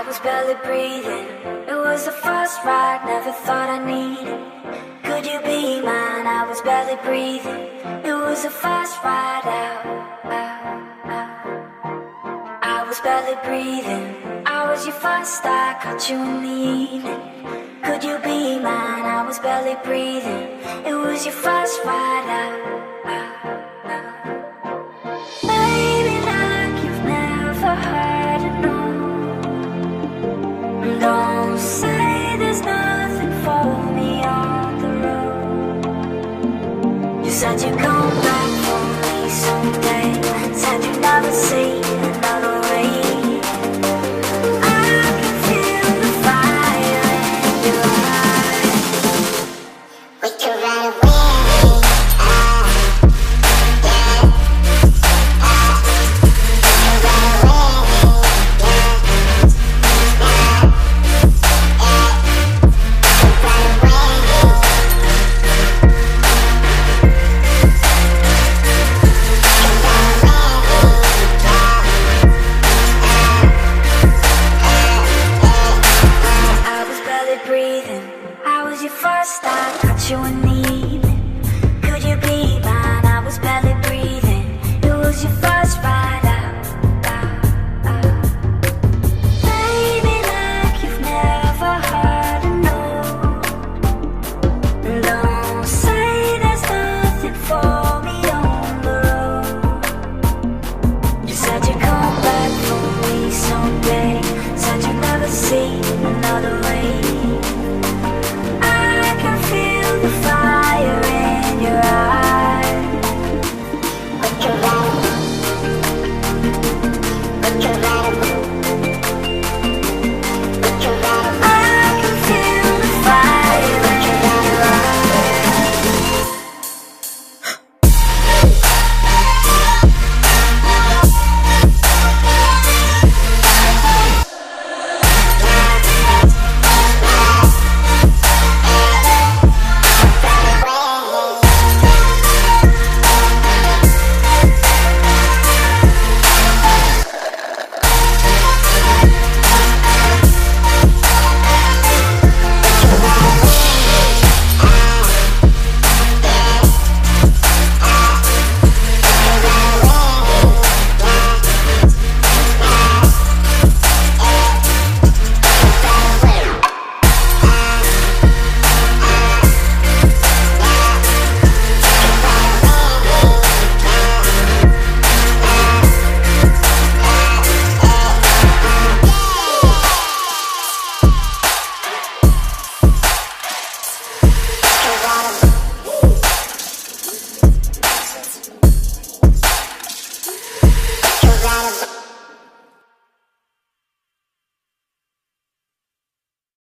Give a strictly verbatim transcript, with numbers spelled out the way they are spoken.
was barely breathing. It was the first ride, never thought I needed. Could you be mine? I was barely breathing. It was the first ride out, out, out. I was barely breathing. I was your first, I caught you in the evening. Could you be mine? I was barely breathing. It was your first ride out.